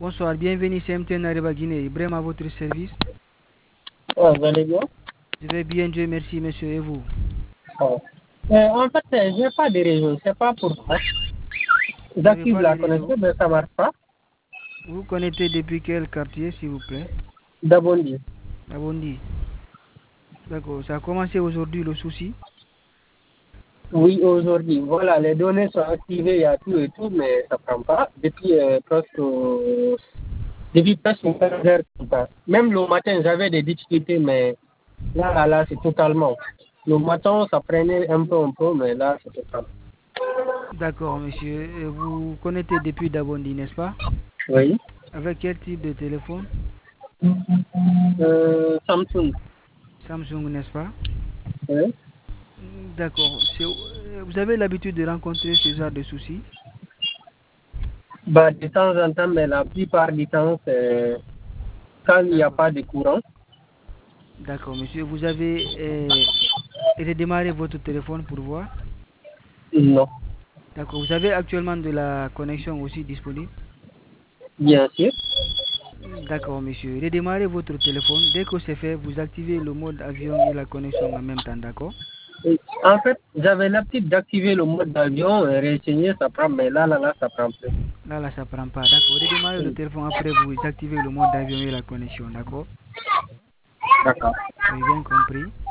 Bonsoir, bienvenue CMT Nariba Guinée. Ibrahim à votre service. Oh, vous allez bien? Je vais bien, Dieu merci, monsieur, et vous? Oh. En fait, je n'ai pas de réseau, je sais pas pourquoi. Vous n'avez J'active pas de la réseau? connexion, mais ça ne marche pas. Vous connectez depuis quel quartier, s'il vous plaît? D'Abondi. Abondi. D'accord, ça a commencé aujourd'hui le souci? Oui, aujourd'hui. Voilà, les données sont activées, il y a tout et tout, mais ça ne prend pas. Depuis presque une heure. Même le matin, j'avais des difficultés, mais là, c'est totalement. Le matin, ça prenait un peu, mais là, c'est total. D'accord, monsieur. Vous connectez depuis Dabondi, n'est-ce pas? Oui. Avec quel type de téléphone? Samsung. Samsung, n'est-ce pas? Oui. D'accord. Vous avez l'habitude de rencontrer ce genre de soucis? Bah, de temps en temps, mais la plupart du temps, c'est quand il n'y a D'accord. pas de courant. D'accord, monsieur. Vous avez redémarré votre téléphone pour voir? Non. D'accord. Vous avez actuellement de la connexion aussi disponible? Bien sûr. D'accord, monsieur. Redémarrez votre téléphone. Dès que c'est fait, vous activez le mode avion et la connexion en même temps, d'accord? En fait, j'avais l'habitude d'activer le mode d'avion, réessayer, ça prend, mais là, ça prend plus. Là, ça prend pas. D'accord. Redémarrez le téléphone. Après, vous activez le mode avion et la connexion, d'accord? D'accord. Oui, bien compris.